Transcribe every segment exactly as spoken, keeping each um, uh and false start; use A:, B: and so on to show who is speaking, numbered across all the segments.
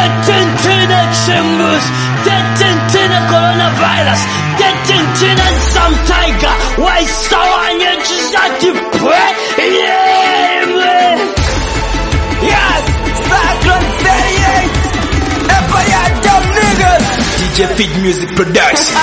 A: Detentina chimbus, detentina coronavirus, detentina some tiger. Why so on you just not to pray? Yeah, man.
B: Yes, Cyclone thirty-eight. Empire dumb niggas.
C: D J Feed Music Production.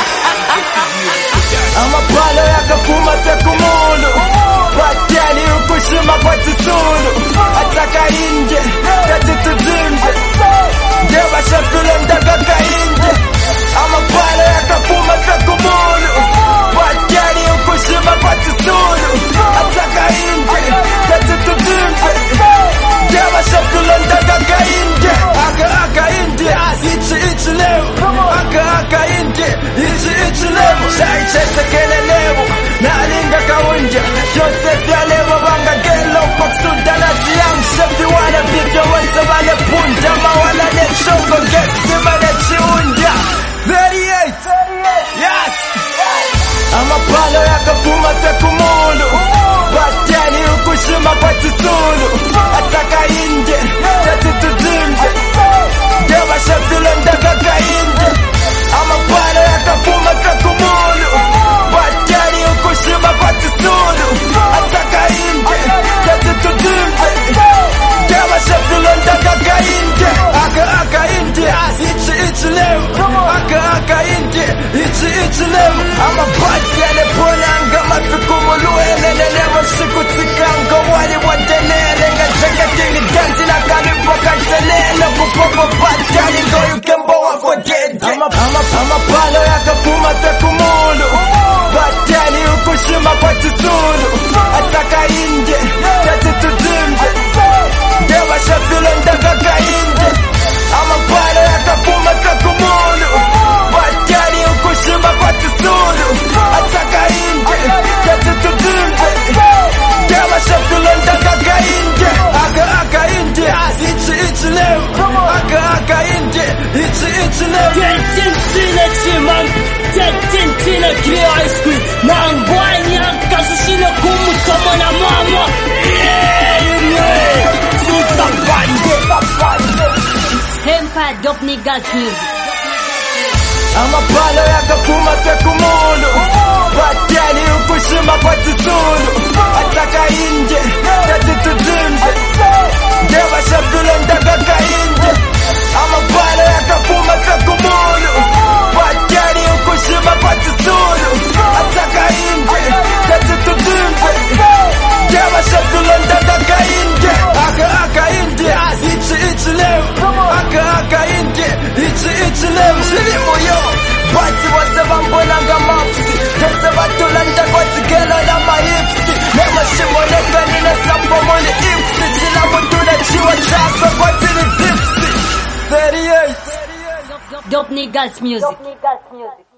B: Amapalo yakafuma sekumulu, bateli ukushima kwa tisulu, ataka inje, tati tuzimze, ngewa shafile ndagaka inje. Amapalo yakafuma sekumulu, bateli ukushima kwa tisulu, ataka inje, tati tuzimze, ngewa shafile ndagaka inje. Aka aka inje, ichi ichi leo, aka aka inje, ichi ichi leo. Shai chese kelelewo, nalinga kaunja, Joseph ya lewo banga gelo, paksuda na siyang shefi wana video wansa wale punja, mawala ne shongo gesi mane chiunja. thirty-eight, yes! Amapalo yakafuma sekumulu, bateli ukushima kwa tisulu, ataka inje, tati tuzimze, ngewa shafile ndagaka inje. Amapalo yakafuma sekumulu, bateli ukushima kwa tisulu, ataka inje, tati tuzimze, ngewa shafile ndagaka inje. Aka aka inje, ichi ichi leo, aka aka inje, ichi ichi leo. Amapati yaleponanga mafikumulu elelelewa shikutikanga wali wadelele ngajenga kingi ganzi na kalipo kanselele kupopo bateli ngoyu kembo wako dede. Amapalo yakafuma sekumulu, bateli ukushima kwa tisulu, ataka inje, tati tuzimze, ngewa shafile ndagaka inje. Amapalo yakafuma sekumulu, bateli ukushima kwa tisulu, ataka inje, tati tuzimze, ngewa shafile ndagaka inje. Aka aka inje, ichi ichi leo, aka aka inje, ichi ichi leo.
A: Detentina chimam, detentina clear high school. Nangwanya kasushina kumu kama na mama. Yeah, man. Susa bande, bande.
D: Empire Dope Niggas Music.
B: Amapalo yakafuma sekumulu, bateli ukushima kwa tisulu, ataka inje, tati tuzimze, ngewa shafile ndagaka inje. Amapalo yakafuma sekumulu, bateli ukushima kwa tisulu, ataka inje, tati tuzimze, ngewa shafile ndagaka inje. Aka aka inje, ichi ichi leo, aka aka inje, ichi ichi leo. Shilimu yo, bati wase bambonanga mapsi, tese batulanda kwa tigelo la mahipsi, nema shimo neka nina sampo moni ipsi, jina mutuna chiwa chako kwa tili tipsi. thirty-eight.
D: Dope Niggas Music.